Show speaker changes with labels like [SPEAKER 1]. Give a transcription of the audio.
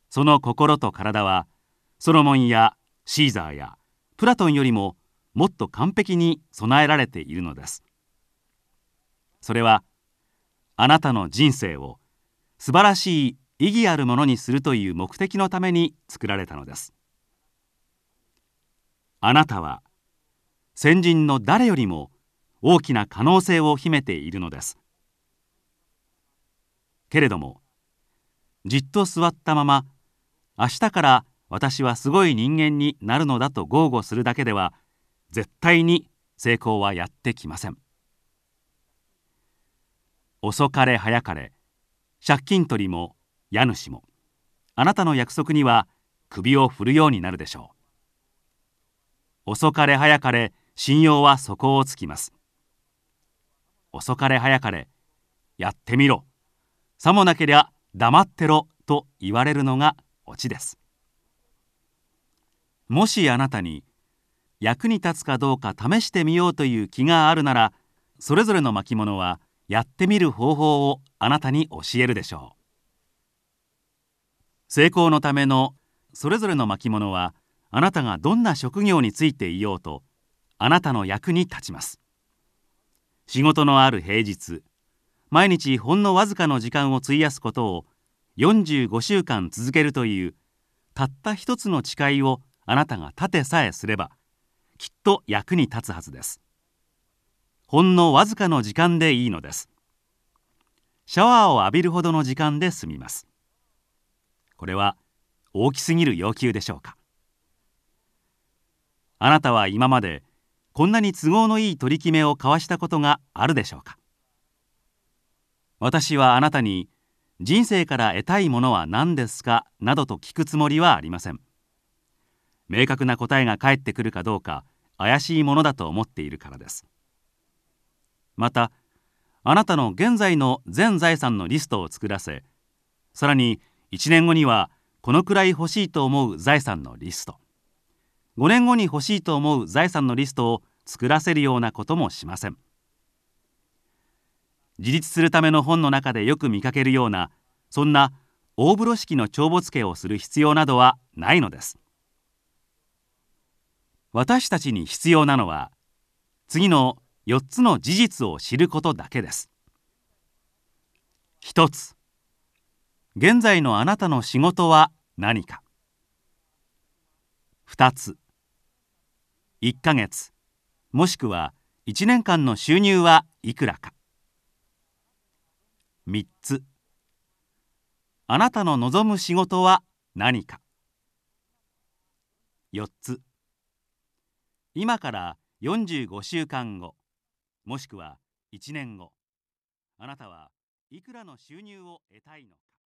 [SPEAKER 1] その心と体はソロモンやシーザーやプラトンよりももっと完璧に備えられているのです。それはあなたの人生を素晴らしい意義あるものにするという目的のために作られたのです。あなたは先人の誰よりも大きな可能性を秘めているのです。けれども、じっと座ったまま明日から私はすごい人間になるのだと豪語するだけでは絶対に成功はやってきません。遅かれ早かれ、借金取りも家主もあなたの約束には首を振るようになるでしょう。遅かれ早かれ、信用は底をつきます。遅かれ早かれ、やってみろ、さもなけりゃ黙ってろと言われるのがオチです。もしあなたに役に立つかどうか試してみようという気があるなら、それぞれの巻物はやってみる方法をあなたに教えるでしょう。成功のためのそれぞれの巻物は、あなたがどんな職業についていようとあなたの役に立ちます。仕事のある平日、毎日ほんのわずかの時間を費やすことを45週間続けるというたった一つの誓いをあなたが立てさえすれば、きっと役に立つはずです。ほんのわずかの時間でいいのです。シャワーを浴びるほどの時間で済みます。これは大きすぎる要求でしょうか。あなたは今までこんなに都合のいい取り決めを交わしたことがあるでしょうか。私はあなたに人生から得たいものは何ですかなどと聞くつもりはありません。明確な答えが返ってくるかどうか怪しいものだと思っているからです。また、あなたの現在の全財産のリストを作らせ、さらに1年後にはこのくらい欲しいと思う財産のリスト、5年後に欲しいと思う財産のリストを作らせるようなこともしません。自立するための本の中でよく見かけるような、そんな大風呂敷の帳簿付けをする必要などはないのです。私たちに必要なのは、次の4つの事実を知ることだけです。1つ、現在のあなたの仕事は何か。2つ、1ヶ月もしくは1年間の収入はいくらか。3つ、あなたの望む仕事は何か。4つ、今から45週間後もしくは1年後、あなたはいくらの収入を得たいのか。